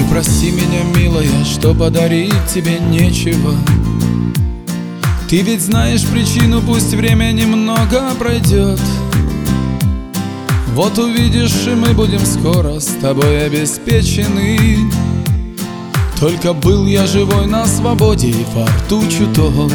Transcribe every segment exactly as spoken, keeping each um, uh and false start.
прости меня, милая, что подарить тебе нечего. Ты ведь знаешь причину, пусть время немного пройдет. Вот увидишь, и мы будем скоро с тобой обеспечены. Только был я живой на свободе и во рту чуток.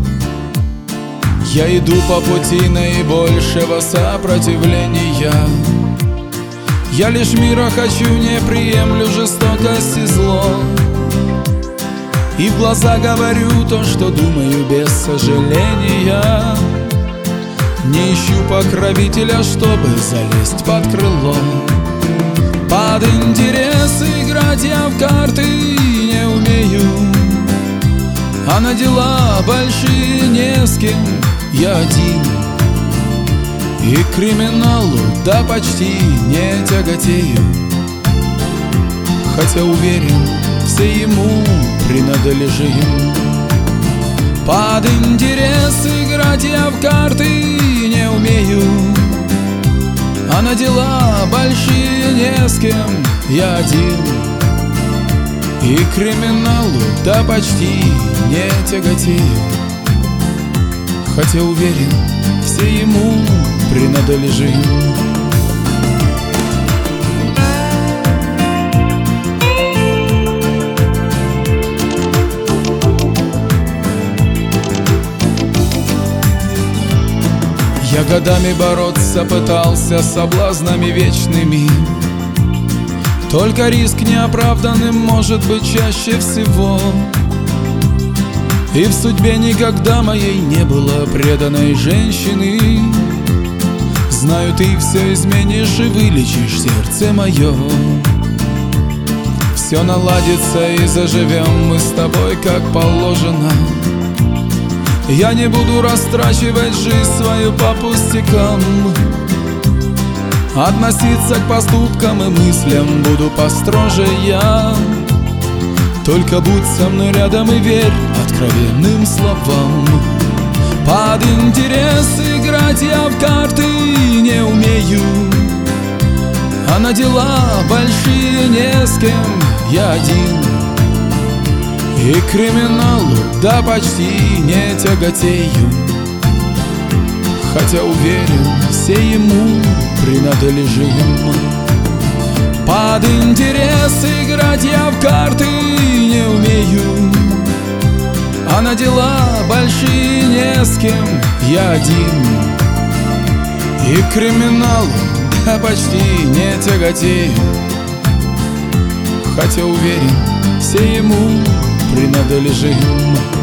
Я иду по пути наибольшего сопротивления. Я лишь мира хочу, не приемлю жестокость и зло. И в глаза говорю то, что думаю без сожаления. Не ищу покровителя, чтобы залезть под крыло. Под интерес играть я в карты не умею, а на дела большие не с кем, я один. И к криминалу да почти не тяготею, хотя уверен, все ему принадлежим. Под интерес играть я в карты не умею, а на дела большие не с кем, я один. И к криминалу да почти не тяготею, хотя уверен, все ему принадлежим. Я годами бороться пытался с соблазнами вечными. Только риск неоправданным может быть чаще всего. И в судьбе никогда моей не было преданной женщины. Знаю, ты все изменишь и вылечишь сердце мое. Все наладится и заживем мы с тобой как положено. Я не буду растрачивать жизнь свою по пустякам. Относиться к поступкам и мыслям буду построже я. Только будь со мной рядом и верь откровенным словам. Под интерес играть я в карты не умею, а на дела большие не с кем, я один. И к криминалу да почти не тяготею, хотя уверен, все ему принадлежим. Под интерес играть я в карты не умею, а на дела большие не с кем, я один. И к криминалу да почти не тяготею, хотя уверен, все ему принадлежим.